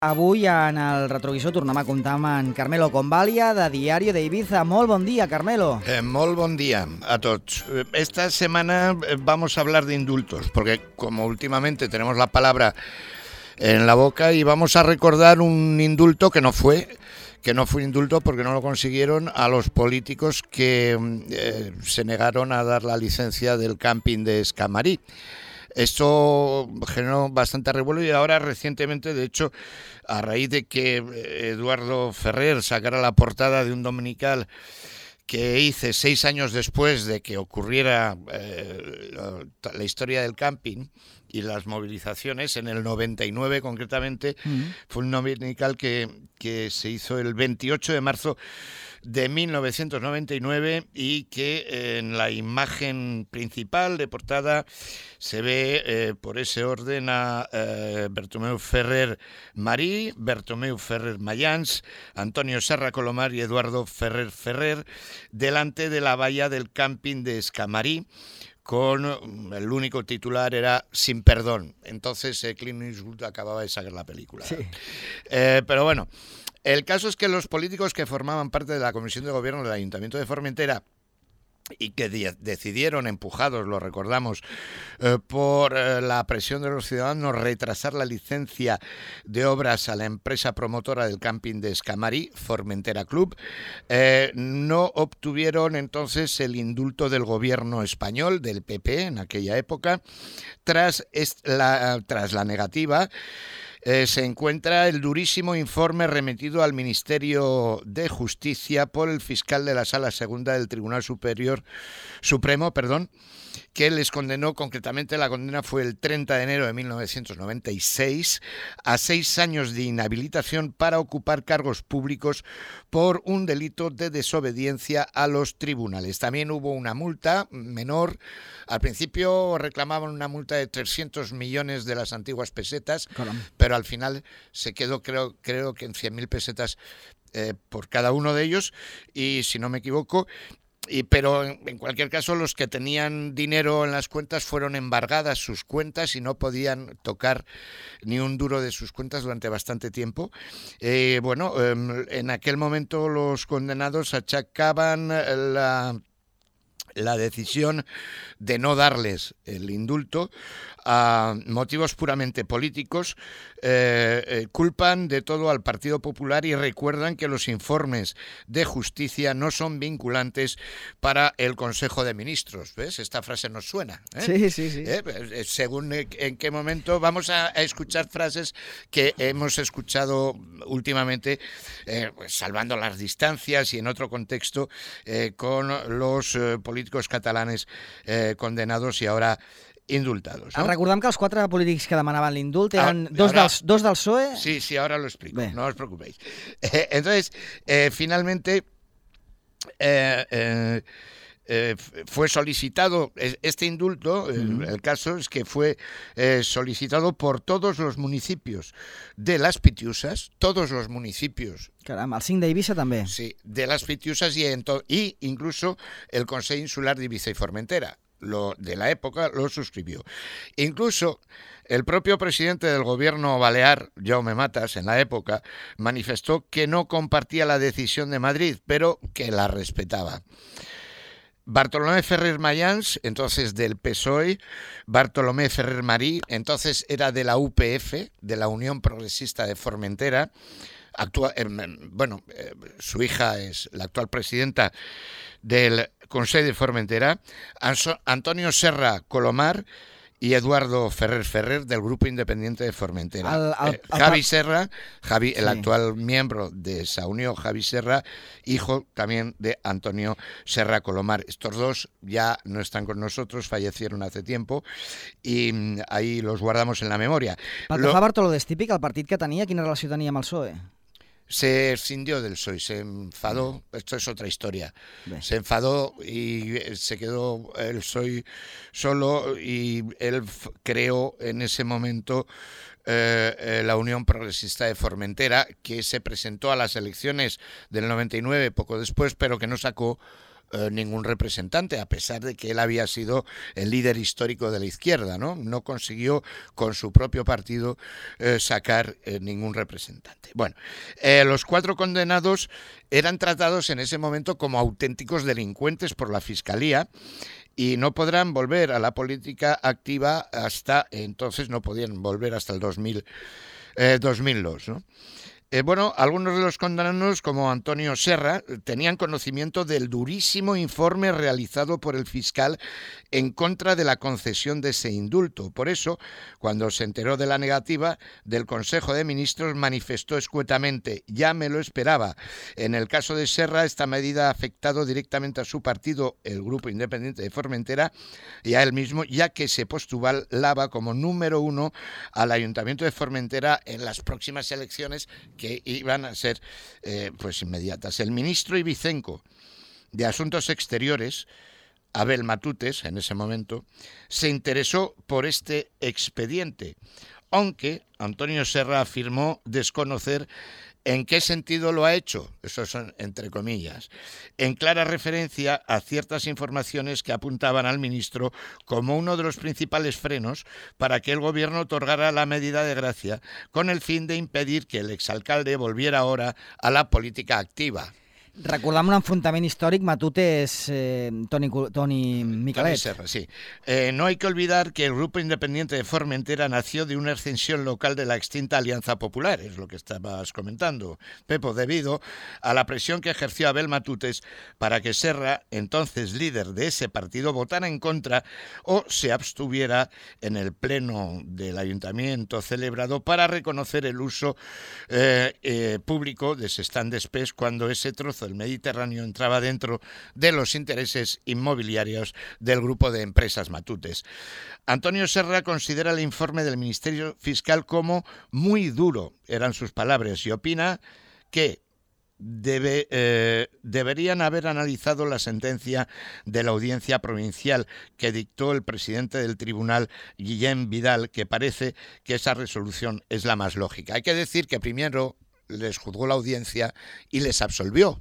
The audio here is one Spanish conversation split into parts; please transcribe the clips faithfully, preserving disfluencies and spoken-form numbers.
Avui en el retrovisor tornem a comptar amb en Carmelo Convalia de Diario de Ibiza. Molt bon dia, Carmelo. Eh, molt bon día a todos. Esta semana vamos a hablar de indultos, porque como últimamente tenemos la palabra en la boca y vamos a recordar un indulto que no fue, que no fue indulto porque no lo consiguieron a los políticos que eh, se negaron a dar la licencia del camping de Escamarí. Esto generó bastante revuelo y ahora recientemente, de hecho, a raíz de que Eduardo Ferrer sacara la portada de un dominical que hice seis años después de que ocurriera eh, la, la historia del camping y las movilizaciones, en el noventa y nueve concretamente, mm. fue un dominical que, que se hizo el veintiocho de marzo de mil novecientos noventa y nueve y que eh, en la imagen principal de portada se ve eh, por ese orden a eh, Bertomeu Ferrer Marí, Bertomeu Ferrer Mayans, Antonio Serra Colomar y Eduardo Ferrer Ferrer delante de la valla del camping de Escamarí, con el único titular era Sin perdón. Entonces eh, Clint Eastwood acababa de sacar la película. Sí. Eh, pero bueno, el caso es que los políticos que formaban parte de la Comisión de Gobierno del Ayuntamiento de Formentera y que de- decidieron, empujados, lo recordamos, eh, por eh, la presión de los ciudadanos, retrasar la licencia de obras a la empresa promotora del camping de Escamarí, Formentera Club, eh, no obtuvieron entonces el indulto del gobierno español, del P P en aquella época, tras, est- la, tras la negativa. Eh, se encuentra el durísimo informe remitido al Ministerio de Justicia por el fiscal de la Sala Segunda del Tribunal Superior Supremo, perdón, que les condenó, concretamente la condena fue el treinta de enero de mil novecientos noventa y seis, a seis años de inhabilitación para ocupar cargos públicos por un delito de desobediencia a los tribunales. También hubo una multa menor. Al principio reclamaban una multa de trescientos millones de las antiguas pesetas, Caramba. Pero al final se quedó, creo, creo que en cien mil pesetas eh, por cada uno de ellos, y si no me equivoco, Y, pero en, en cualquier caso los que tenían dinero en las cuentas fueron embargadas sus cuentas y no podían tocar ni un duro de sus cuentas durante bastante tiempo. Eh, bueno, eh, en aquel momento los condenados achacaban la... la decisión de no darles el indulto a motivos puramente políticos, eh, eh, culpan de todo al Partido Popular y recuerdan que los informes de justicia no son vinculantes para el Consejo de Ministros. ¿Ves? Esta frase nos suena, ¿eh? Sí, sí, sí. ¿Eh? Según en qué momento vamos a, a escuchar frases que hemos escuchado últimamente, eh, pues, salvando las distancias y en otro contexto, eh, con los eh, políticos catalanes eh, condenados y ahora indultados, ¿no? Recordem que els quatre polítics que demanaven l'indult eren Ah, dos, ahora, dels, dos del P S O E. Sí, sí, ahora lo explico, Bé. no os preocupéis. Eh, entonces, eh, finalmente, eh, eh, eh, fue solicitado este indulto. El, el caso es que fue eh, solicitado por todos los municipios de Las Pitiusas, todos los municipios. Caramba, el cinc d'Eivissa també. Sí, de Las Pitiusas y, ento- y incluso el Consejo Insular de Ibiza y Formentera. Lo, de la época lo suscribió. Incluso el propio presidente del gobierno balear, Jaume Matas, en la época, manifestó que no compartía la decisión de Madrid, pero que la respetaba. Bartolomé Ferrer Mayans, entonces del P S O E, Bartolomé Ferrer Marí, entonces era de la U P F, de la Unión Progresista de Formentera. Actua- eh, bueno, eh, su hija es la actual presidenta del Consejo de Formentera, Anso- Antonio Serra Colomar y Eduardo Ferrer Ferrer del Grupo Independiente de Formentera. Al, al, eh, Javi al, Serra, Javi, el sí. actual miembro de esa unión, Javi Serra, hijo también de Antonio Serra Colomar. Estos dos ya no están con nosotros, fallecieron hace tiempo y mm, ahí los guardamos en la memoria. Pel que Lo- fa a Bartoló d'Estípic, el partit que tenia, quina relació tenia amb el P S O E? Se escindió del P S O E, se enfadó, esto es otra historia, Bé. se enfadó y se quedó el P S O E solo y él f- creó en ese momento eh, eh, la Unión Progresista de Formentera, que se presentó a las elecciones del noventa y nueve, poco después, pero que no sacó eh, ningún representante, a pesar de que él había sido el líder histórico de la izquierda, ¿no? No consiguió con su propio partido eh, sacar eh, ningún representante. Bueno, eh, los cuatro condenados eran tratados en ese momento como auténticos delincuentes por la Fiscalía y no podrán volver a la política activa hasta, entonces no podían volver hasta el dos mil, eh, dos mil dos, ¿no? Eh, bueno, algunos de los condenados, como Antonio Serra, tenían conocimiento del durísimo informe realizado por el fiscal en contra de la concesión de ese indulto. Por eso, cuando se enteró de la negativa del Consejo de Ministros, manifestó escuetamente: ya me lo esperaba. En el caso de Serra, esta medida ha afectado directamente a su partido, el Grupo Independiente de Formentera, y a él mismo, ya que se postulaba como número uno al Ayuntamiento de Formentera en las próximas elecciones que iban a ser eh, pues inmediatas. El ministro ibicenco de Asuntos Exteriores, Abel Matutes, en ese momento, se interesó por este expediente, aunque Antonio Serra afirmó desconocer ¿en qué sentido lo ha hecho? Eso son entre comillas, en clara referencia a ciertas informaciones que apuntaban al ministro como uno de los principales frenos para que el gobierno otorgara la medida de gracia, con el fin de impedir que el exalcalde volviera ahora a la política activa. Recordam un enfrontament històric, Matutes, eh, Toni, Toni Micalet. Toni Serra, sí. Eh, no hay que olvidar que el Grupo Independiente de Formentera nació de una extensión local de la extinta Alianza Popular, es lo que estabas comentando, Pepo, debido a la presión que ejerció Abel Matutes para que Serra, entonces líder de ese partido, votara en contra o se abstuviera en el pleno del ayuntamiento celebrado para reconocer el uso eh, eh, público de ese stand d'espès cuando ese trozo del Mediterráneo entraba dentro de los intereses inmobiliarios del grupo de empresas Matutes. Antonio Serra considera el informe del Ministerio Fiscal como muy duro, eran sus palabras, y opina que Debe, eh, deberían haber analizado la sentencia de la audiencia provincial que dictó el presidente del tribunal, Guillem Vidal, que parece que esa resolución es la más lógica. Hay que decir que primero les juzgó la audiencia y les absolvió.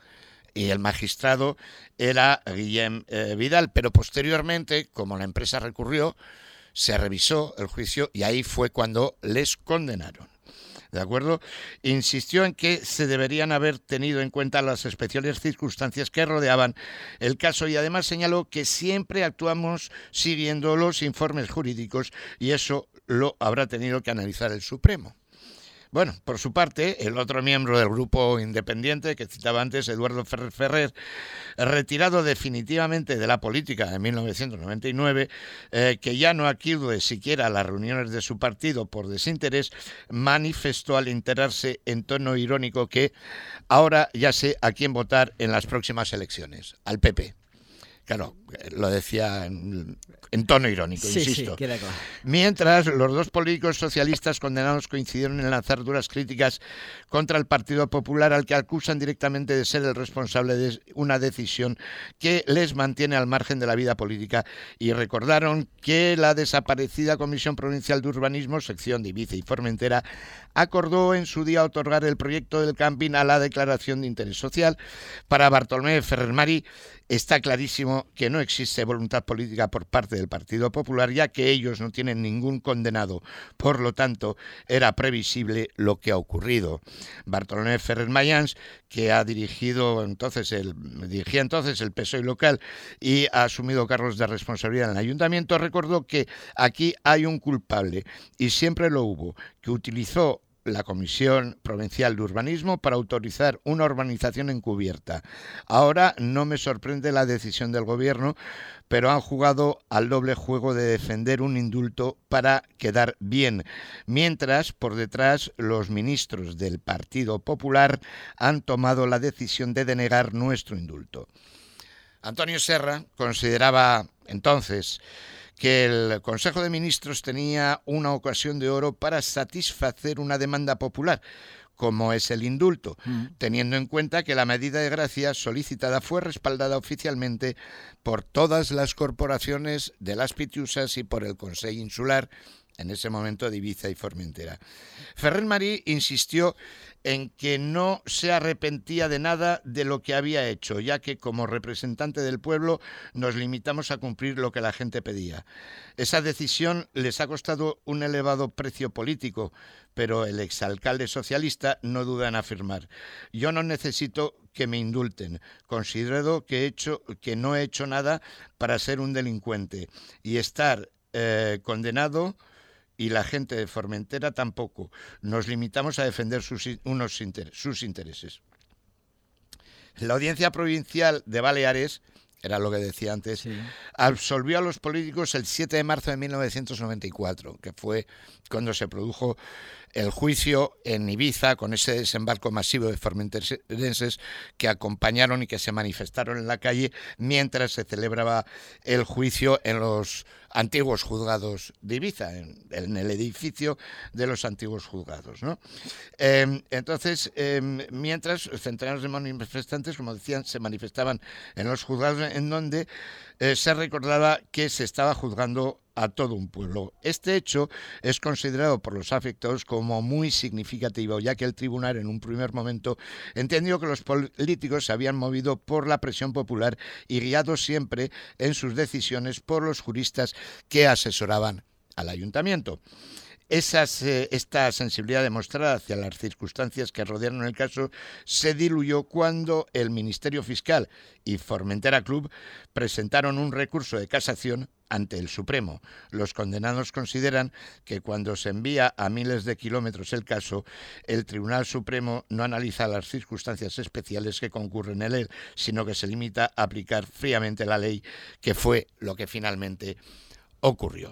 Y el magistrado era Guillem eh, Vidal, pero posteriormente, como la empresa recurrió, se revisó el juicio y ahí fue cuando les condenaron. ¿De acuerdo? Insistió en que se deberían haber tenido en cuenta las especiales circunstancias que rodeaban el caso y además señaló que siempre actuamos siguiendo los informes jurídicos y eso lo habrá tenido que analizar el Supremo. Bueno, por su parte, el otro miembro del grupo independiente que citaba antes, Eduardo Ferrer Ferrer, retirado definitivamente de la política en mil novecientos noventa y nueve, eh, que ya no acude siquiera a las reuniones de su partido por desinterés, manifestó al enterarse en tono irónico que ahora ya sé a quién votar en las próximas elecciones, al P P. Claro, lo decía en, en tono irónico, sí, insisto. Sí, queda claro. Mientras, los dos políticos socialistas condenados coincidieron en lanzar duras críticas contra el Partido Popular, al que acusan directamente de ser el responsable de una decisión que les mantiene al margen de la vida política, y recordaron que la desaparecida Comisión Provincial de Urbanismo, sección de Ibiza y Formentera, acordó en su día otorgar el proyecto del camping a la declaración de interés social. Para Bartolomé Ferrer Marí, está clarísimo que no existe voluntad política por parte del Partido Popular, ya que ellos no tienen ningún condenado. Por lo tanto, era previsible lo que ha ocurrido. Bartolomé Ferrer Mayans, que ha dirigido entonces el, dirigía entonces el P S O E local y ha asumido cargos de responsabilidad en el ayuntamiento, recordó que aquí hay un culpable, y siempre lo hubo, que utilizó la Comisión Provincial de Urbanismo para autorizar una urbanización encubierta. Ahora no me sorprende la decisión del gobierno, pero han jugado al doble juego de defender un indulto para quedar bien, mientras por detrás los ministros del Partido Popular han tomado la decisión de denegar nuestro indulto. Antonio Serra consideraba entonces que el Consejo de Ministros tenía una ocasión de oro para satisfacer una demanda popular, como es el indulto, mm. teniendo en cuenta que la medida de gracia solicitada fue respaldada oficialmente por todas las corporaciones de las Pitiusas y por el Consell Insular, en ese momento de Ibiza y Formentera. Ferrer Marí insistió en que no se arrepentía de nada de lo que había hecho, ya que como representante del pueblo nos limitamos a cumplir lo que la gente pedía. Esa decisión les ha costado un elevado precio político, pero el exalcalde socialista no duda en afirmar: yo no necesito que me indulten, considero que, he hecho, que no he hecho nada para ser un delincuente y estar eh, condenado, y la gente de Formentera tampoco. Nos limitamos a defender sus, unos inter, sus intereses. La Audiencia Provincial de Baleares, era lo que decía antes, sí, absolvió a los políticos el siete de marzo de mil novecientos noventa y cuatro, que fue cuando se produjo el juicio en Ibiza, con ese desembarco masivo de formenterenses que acompañaron y que se manifestaron en la calle mientras se celebraba el juicio en los antiguos juzgados de Ibiza, en, en el edificio de los antiguos juzgados, ¿no? Eh, entonces, eh, mientras centenares de manifestantes, como decían, se manifestaban en los juzgados, en donde eh, se recordaba que se estaba juzgando a todo un pueblo. Este hecho es considerado por los afectados como muy significativo, ya que el tribunal en un primer momento entendió que los políticos se habían movido por la presión popular y guiados siempre en sus decisiones por los juristas que asesoraban al ayuntamiento. Esas, eh, esta sensibilidad demostrada hacia las circunstancias que rodearon el caso se diluyó cuando el Ministerio Fiscal y Formentera Club presentaron un recurso de casación ante el Supremo. Los condenados consideran que cuando se envía a miles de kilómetros el caso, el Tribunal Supremo no analiza las circunstancias especiales que concurren en él, sino que se limita a aplicar fríamente la ley, que fue lo que finalmente ocurrió.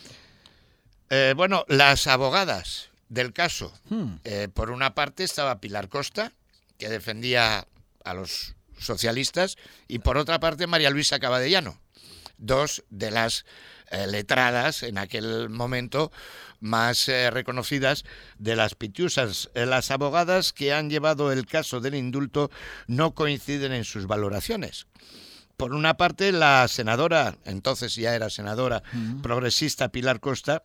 Eh, bueno, las abogadas del caso. Hmm. Eh, por una parte estaba Pilar Costa, que defendía a los socialistas, y por otra parte María Luisa Cabadellano, dos de las eh, letradas en aquel momento más eh, reconocidas de las Pitiusas. Eh, las abogadas que han llevado el caso del indulto no coinciden en sus valoraciones. Por una parte, la senadora, entonces ya era senadora, uh-huh. progresista Pilar Costa,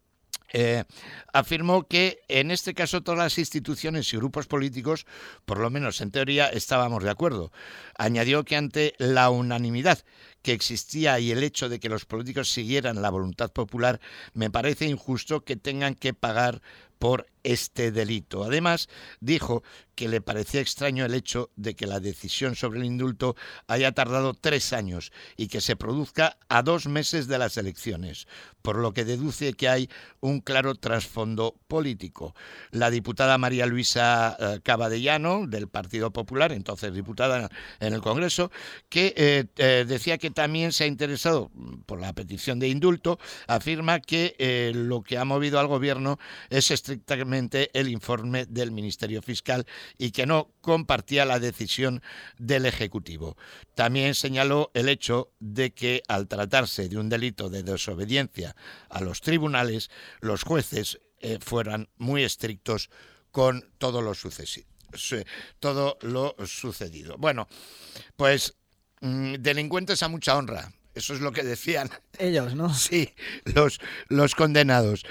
Eh, afirmó que en este caso todas las instituciones y grupos políticos, por lo menos en teoría, estábamos de acuerdo. Añadió que ante la unanimidad que existía y el hecho de que los políticos siguieran la voluntad popular, me parece injusto que tengan que pagar por este delito. Además, dijo que le parecía extraño el hecho de que la decisión sobre el indulto haya tardado tres años y que se produzca a dos meses de las elecciones, por lo que deduce que hay un claro trasfondo político. La diputada María Luisa eh, Cabadellano, del Partido Popular, entonces diputada en el Congreso, que eh, eh, decía que también se ha interesado por la petición de indulto, afirma que eh, lo que ha movido al gobierno es estrictamente el informe del Ministerio Fiscal y que no compartía la decisión del Ejecutivo. También señaló el hecho de que al tratarse de un delito de desobediencia a los tribunales, los jueces eh, fueran muy estrictos con todo lo sucesivo. todo lo sucedido. Bueno, pues mmm, delincuentes a mucha honra, eso es lo que decían ellos, ¿no? Sí, los, los condenados.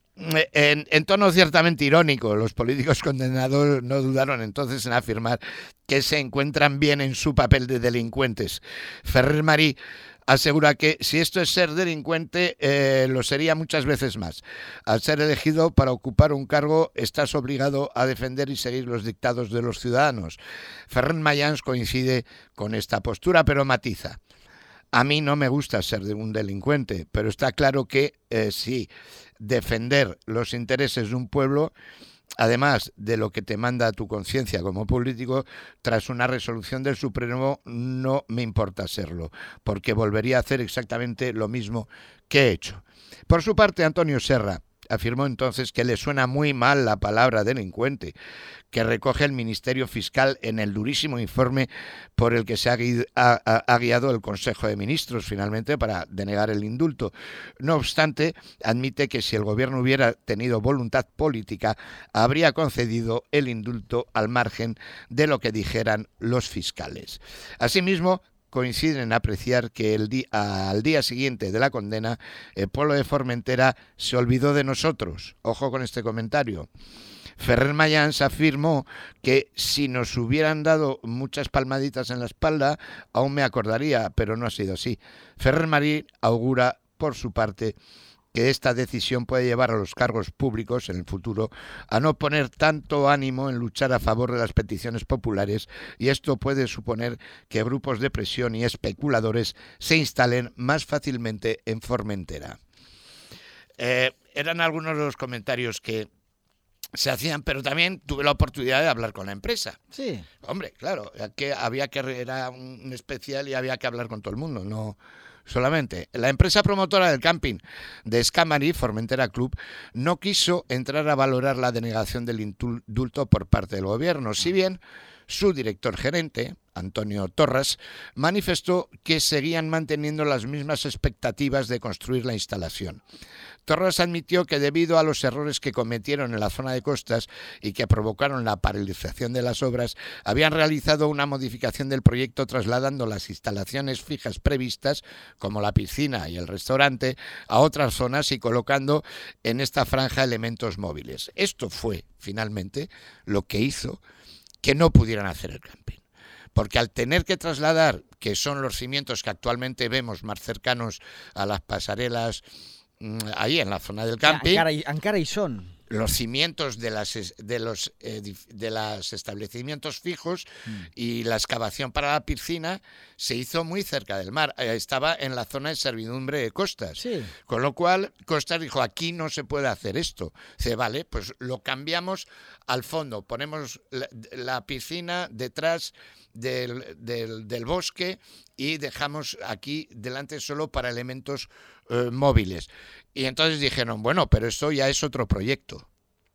En, en tono ciertamente irónico, los políticos condenados no dudaron entonces en afirmar que se encuentran bien en su papel de delincuentes. Ferrer Marí asegura que si esto es ser delincuente, eh, lo sería muchas veces más. Al ser elegido para ocupar un cargo, estás obligado a defender y seguir los dictados de los ciudadanos. Ferrer Mayans coincide con esta postura, pero matiza: a mí no me gusta ser de un delincuente, pero está claro que eh, sí, defender los intereses de un pueblo, además de lo que te manda tu conciencia como político, tras una resolución del Supremo, no me importa serlo, porque volvería a hacer exactamente lo mismo que he hecho. Por su parte, Antonio Serra afirmó entonces que le suena muy mal la palabra delincuente, que recoge el Ministerio Fiscal en el durísimo informe por el que se ha, gui- ha, ha guiado el Consejo de Ministros finalmente para denegar el indulto. No obstante, admite que si el gobierno hubiera tenido voluntad política, habría concedido el indulto al margen de lo que dijeran los fiscales. Asimismo, coinciden en apreciar que el di- al día siguiente de la condena, el pueblo de Formentera se olvidó de nosotros. Ojo con este comentario. Ferrer Mayans afirmó que si nos hubieran dado muchas palmaditas en la espalda, aún me acordaría, pero no ha sido así. Ferrer Marín augura, por su parte, que esta decisión puede llevar a los cargos públicos en el futuro a no poner tanto ánimo en luchar a favor de las peticiones populares, y esto puede suponer que grupos de presión y especuladores se instalen más fácilmente en Formentera. Eh, eran algunos de los comentarios que se hacían, pero también tuve la oportunidad de hablar con la empresa. Sí. Hombre, claro, que había que era un especial y había que hablar con todo el mundo, no solamente. La empresa promotora del camping de Escamari, Formentera Club, no quiso entrar a valorar la denegación del indulto por parte del gobierno, si bien su director gerente, Antonio Torras, manifestó que seguían manteniendo las mismas expectativas de construir la instalación. Torras admitió que debido a los errores que cometieron en la zona de costas y que provocaron la paralización de las obras, habían realizado una modificación del proyecto trasladando las instalaciones fijas previstas, como la piscina y el restaurante, a otras zonas y colocando en esta franja elementos móviles. Esto fue, finalmente, lo que hizo que no pudieran hacer el camping. Porque al tener que trasladar, que son los cimientos que actualmente vemos más cercanos a las pasarelas, ahí en la zona del camping, Encara hi, encara hi són. Los cimientos de las de los de los establecimientos fijos mm. y la excavación para la piscina se hizo muy cerca del mar, estaba en la zona de servidumbre de Costas, sí. Con lo cual Costas dijo, aquí no se puede hacer esto. Dice, vale, pues lo cambiamos al fondo, ponemos la, la piscina detrás del, del, del bosque y dejamos aquí delante solo para elementos eh, móviles. Y entonces dijeron, bueno, pero esto ya es otro proyecto.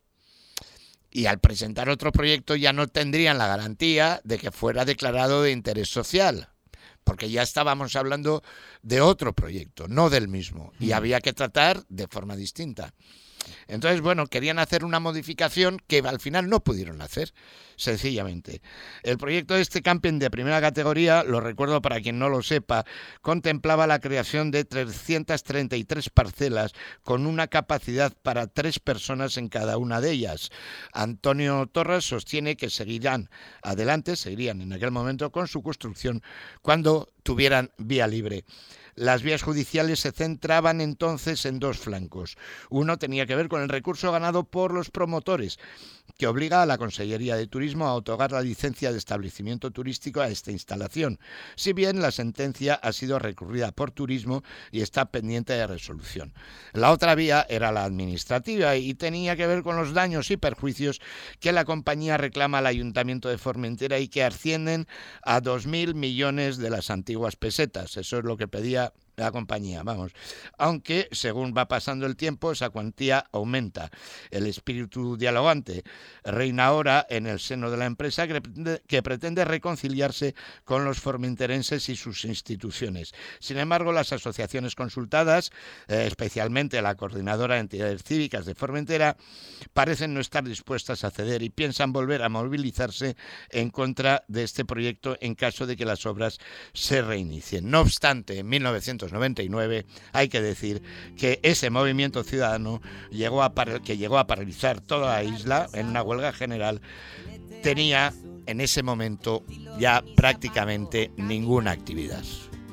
Y al presentar otro proyecto ya no tendrían la garantía de que fuera declarado de interés social, porque ya estábamos hablando de otro proyecto, no del mismo, y había que tratar de forma distinta. Entonces, bueno, querían hacer una modificación que al final no pudieron hacer, sencillamente. El proyecto de este camping de primera categoría, lo recuerdo para quien no lo sepa, contemplaba la creación de trescientas treinta y tres parcelas con una capacidad para tres personas en cada una de ellas. Antonio Torres sostiene que seguirán adelante, seguirían en aquel momento con su construcción cuando tuvieran vía libre. Las vías judiciales se centraban entonces en dos flancos. Uno tenía que ver con el recurso ganado por los promotores, que obliga a la Consellería de Turismo a otorgar la licencia de establecimiento turístico a esta instalación, si bien la sentencia ha sido recurrida por Turismo y está pendiente de resolución. La otra vía era la administrativa y tenía que ver con los daños y perjuicios que la compañía reclama al Ayuntamiento de Formentera y que ascienden a dos mil millones de las antiguas pesetas. Eso es lo que pedía la compañía, vamos. Aunque, según va pasando el tiempo, esa cuantía aumenta. El espíritu dialogante reina ahora en el seno de la empresa que pretende, que pretende reconciliarse con los formenterenses y sus instituciones. Sin embargo, las asociaciones consultadas, eh, especialmente la Coordinadora de Entidades Cívicas de Formentera, parecen no estar dispuestas a ceder y piensan volver a movilizarse en contra de este proyecto en caso de que las obras se reinicien. No obstante, en mil novecientos noventa y nueve hay que decir que ese movimiento ciudadano llegó a par- que llegó a paralizar toda la isla en una huelga general tenía en ese momento ya prácticamente ninguna actividad.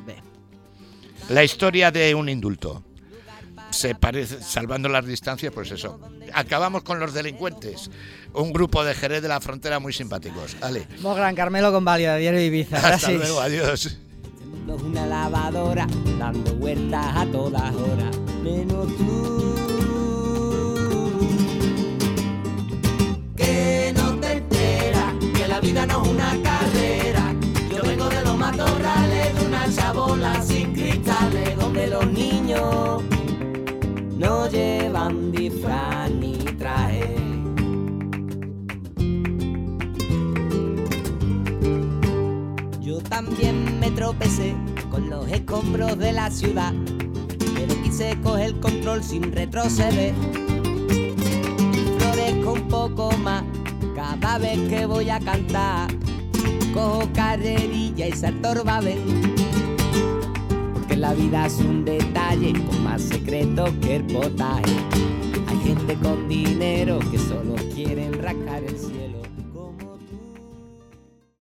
La historia de un indulto. Se parece, salvando las distancias, pues eso. Acabamos con los delincuentes. Un grupo de Jerez de la Frontera muy simpáticos. Ale. Molt gran, Carmelo Convalia, de Diario de Ibiza. Hasta Gràcies. luego, adiós. Una lavadora dando vueltas a todas horas, menos tú. Que no te enteras que la vida no es una carrera. Yo vengo de los matorrales, de una chabola sin cristales, donde los niños no llevan disfraz ni traje. Yo también me tropecé con los escombros de la ciudad, pero quise coger el control sin retroceder. Florezco un poco más cada vez que voy a cantar, cojo carrerilla y salto Orbaben. que la vida es un detalle con más secreto que el potaje. Hay gente con dinero que solo quieren rascar el cielo.